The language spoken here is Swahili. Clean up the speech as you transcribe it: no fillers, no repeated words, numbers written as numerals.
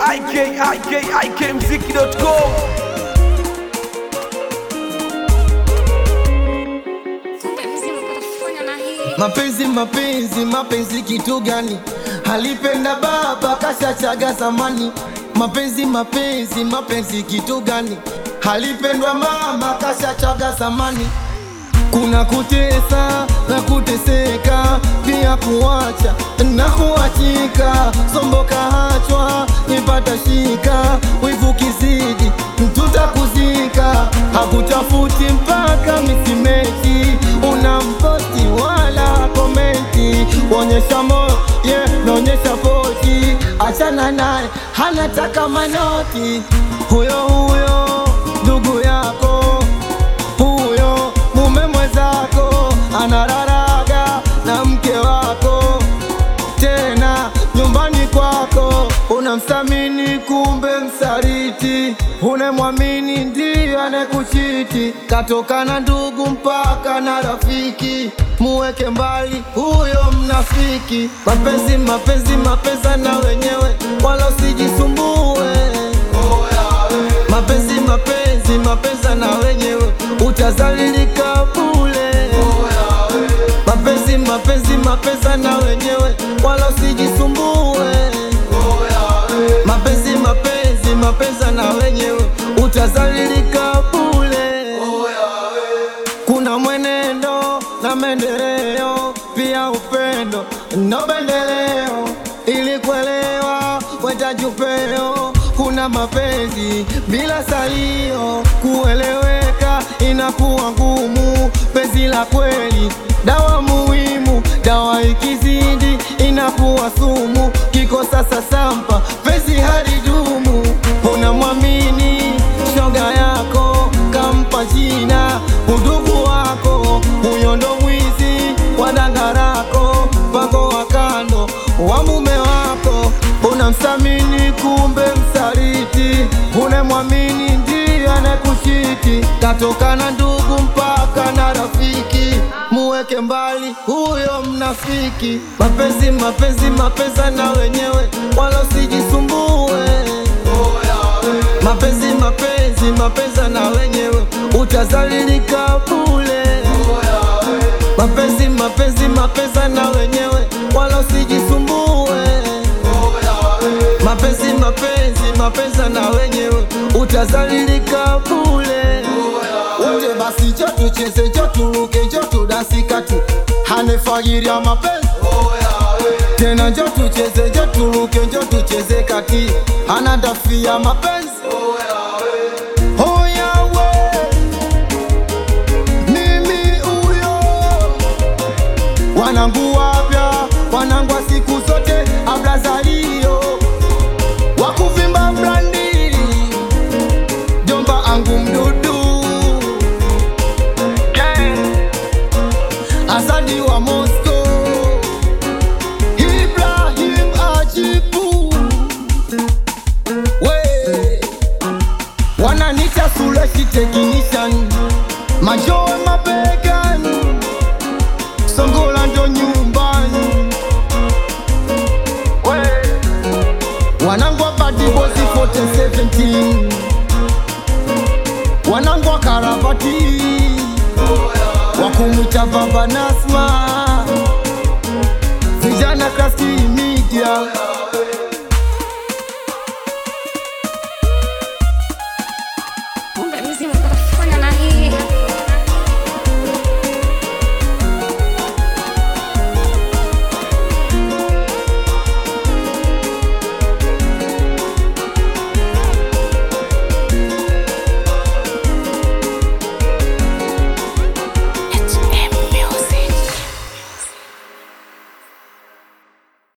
ikmziki.com. Mapenzi kitu gani? Halipenda baba kashachaga zamani. Mapenzi kitu gani? Halipendwa mama kashachaga zamani. Kuna kutesa na kuteseka, pia kuacha na kuachika. Sombo kahachwa nipata shika, wivu kizidi tutakuzika. Hakutafuti mpaka misimeti, unamposti wala komenti. Onyesha moyo, naonyesha poti. Achana naye, hanataka manoti. Huyo ndugu yako, huyo mume mwenzako, anararaga na mke wako, tena nyumbani kwako. Unamsamini kumbe msaliti, unemwamini ndiye anekuchiti. Katoka na ndugu mpaka na rafiki, muweke mbali huyo mnafiki. Mapenzi na wenyewe, wala usijisumbue. Mapenzi na wenyewe, utazalilika bure. Mapenzi na wenyewe, wala usijisumbue. Mapenzi na wenyewe, utazalilika bure. Kuna mwenendo na maendeleo, pia upendo na maendeleo. Ili kuelewa wahitaji upeo. Kuna mapenzi bila salio, kueleweka inakuwa ngumu. Penzi la kweli dawa muhimu, dawa ikizidi inakuwa sumu. Kikosa sasampa penzi halidumu. Unamwamini shoga yako, kampa jina udugu wako. Huyo ndo mwizi wa danga lako, mpango wa kando wa mume wako. Unamsamini kumbe msaliti, unemwamini ndiye anekuchiti. Katoka na ndugu mpaka na rafiki, muweke mbali huyo mnafiki. Mapenzi na wenyewe, wala usijisumbue. Mapenzi na wenyewe, utazalilika bure. Mapenzi na wenyewe, wala usijisumbue. Mapenzi na wenyewe, utazalilika bure. Wote basi njoo tucheze, njoo turuke, njoo tudansi kati. Hanefagiria mapenzi, tena njoo tucheze, njoo turuke, njoo tucheze kati. Anadafia mapenzi. Wanangu wapya, wanangu wa siku zote, ablazalio wakuvimba brandi, jomba angu mdudu, Asadi wa Moscow, Ibrahim Ajibu, wananita Suleshi technician, majoe mabegani, Songola ndo nyumbani. Wanangu wa Badi Bozi 4017, wanangu wa Karabati, wakumwita Baba Nasma, vijana Krastimi.